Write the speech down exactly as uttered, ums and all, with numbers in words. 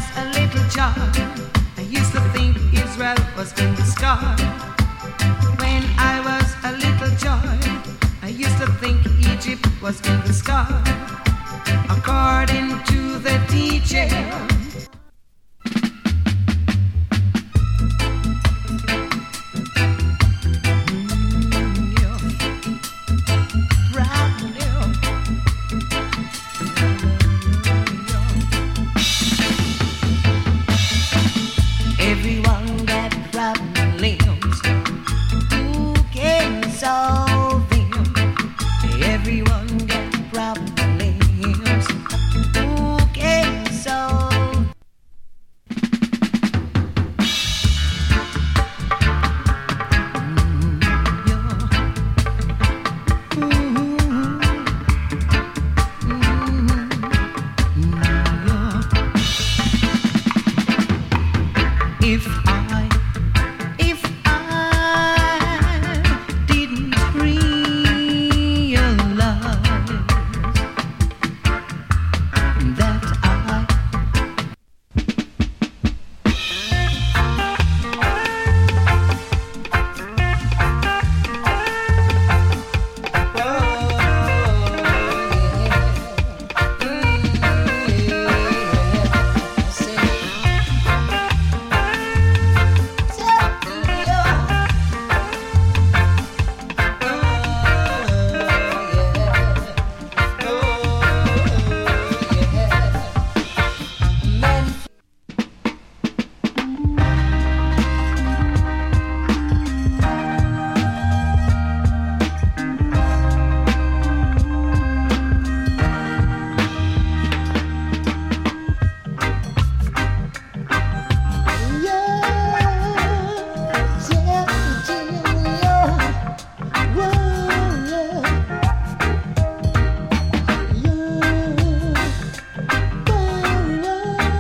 a little child, I used to think Israel was in the sky. When I was a little child, I used to think Egypt was in the sky. According to the teacher,